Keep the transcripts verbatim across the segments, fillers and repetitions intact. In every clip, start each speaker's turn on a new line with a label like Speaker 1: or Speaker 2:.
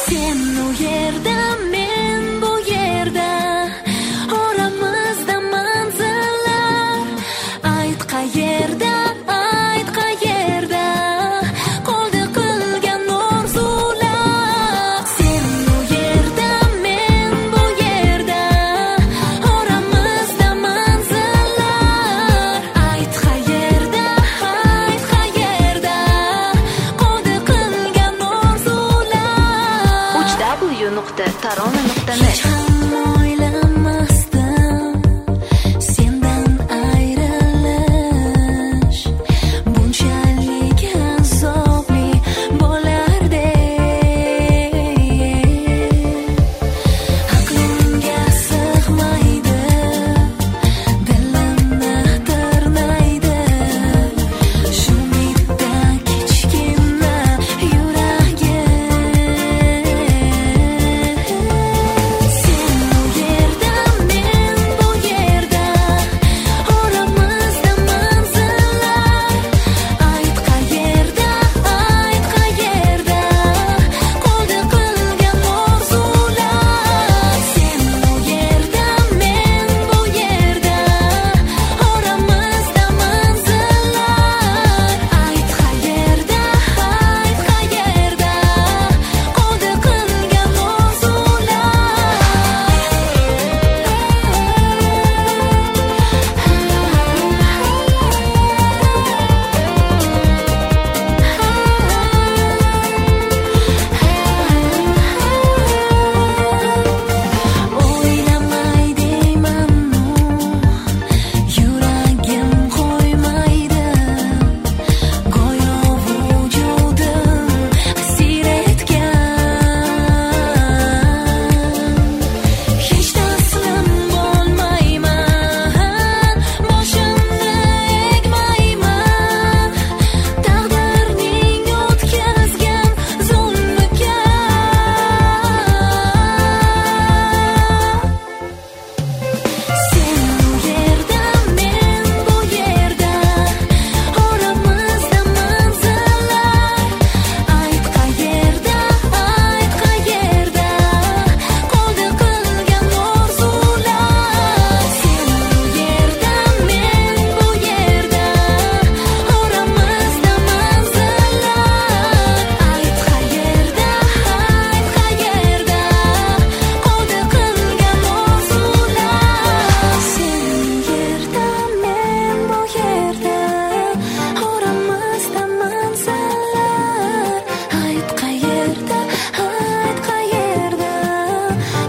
Speaker 1: Sen u yerda, men bu yerda, oramizda manzillar. Ayt qayerda, ayt qayerda qoldi qilgan orzular. Sen u yerda, men bu yerda, oramizda manzillar. Ayt qayerda, ayt qayerda qoldi qilgan orzular. uch w nuqta tarona nuqta net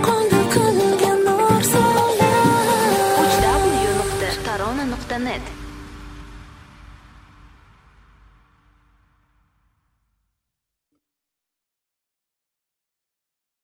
Speaker 2: tarona nuqta net